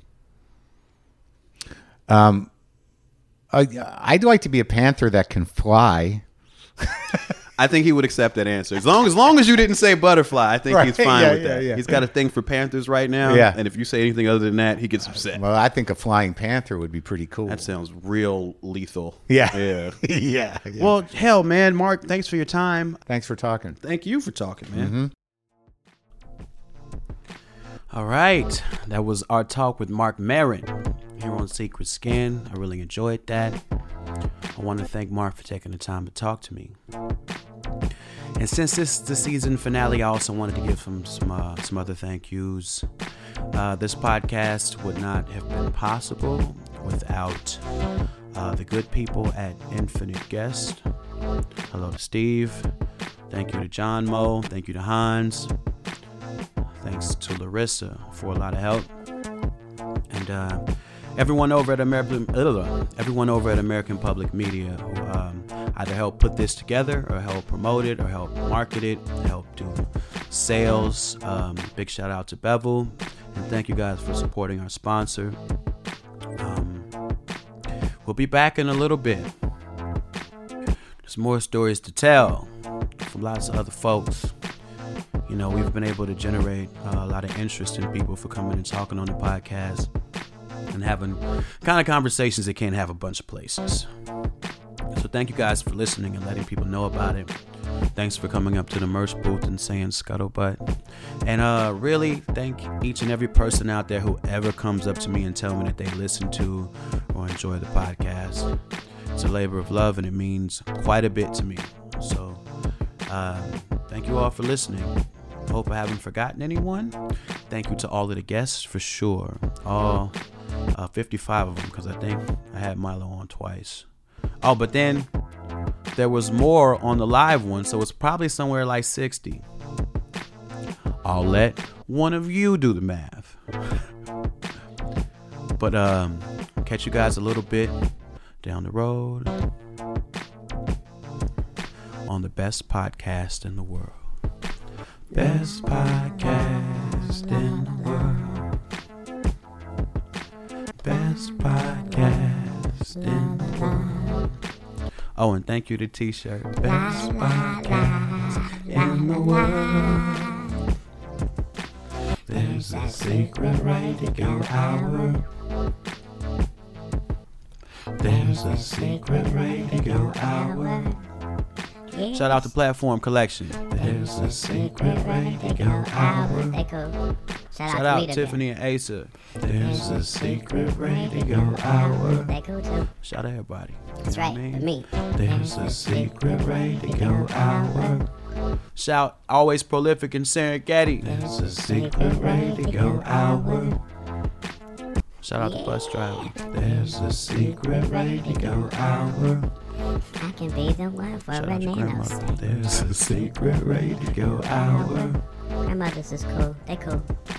I'd like to be a panther that can fly. I think he would accept that answer. As long as you didn't say butterfly, I think he's fine with that. Yeah. He's got a thing for panthers right now. Yeah. And if you say anything other than that, he gets upset. Well, I think a flying panther would be pretty cool. That sounds real lethal. Yeah. Yeah. Yeah. Well, hell, man, Mark, thanks for your time. Thanks for talking. Thank you for talking, man. All right. That was our talk with Mark Maron here on Secret Skin. I really enjoyed that. I want to thank Mark for taking the time to talk to me. And since this is the season finale, I also wanted to give some other thank yous. This podcast would not have been possible without the good people at Infinite Guest. Hello to Steve. Thank you to John Moe. Thank you to Hans. Thanks to Larissa for a lot of help. And everyone over at American Public Media who either help put this together or help promote it or help market it, help do sales. Big shout out to Bevel, and thank you guys for supporting our sponsor. We'll be back in a little bit. There's more stories to tell from lots of other folks. We've been able to generate a lot of interest in people for coming and talking on the podcast and having kind of conversations they can't have a bunch of places. So thank you guys for listening and letting people know about it. Thanks for coming up to the merch booth and saying scuttlebutt. And really thank each and every person out there who ever comes up to me and tell me that they listen to or enjoy the podcast. It's a labor of love and it means quite a bit to me. So thank you all for listening. Hope I haven't forgotten anyone. Thank you to all of the guests for sure. All 55 of them, because I think I had Milo on twice. Oh, but then there was more on the live one, so it's probably somewhere like 60. I'll let one of you do the math. But catch you guys a little bit down the road on the best podcast in the world. Best podcast in the world. Best podcast in the world. Oh, and thank you to T-shirt. Best podcast in the world. There's a secret radio hour. There's a secret radio hour. Shout out to Platform Collection. There's a secret radio hour. They cool. Shout out Tiffany and Asa. There's a secret radio hour. They cool too. Shout out everybody. That's You know right. what I mean? For me. There's a secret radio hour. Shout always prolific in Serengeti. There's a secret radio hour. Shout out to Bus Driver. There's a secret radio hour. I can be the one for Shout a out to nano Grandma. set. There's a secret radio hour. Grandmothers is cool. They cool.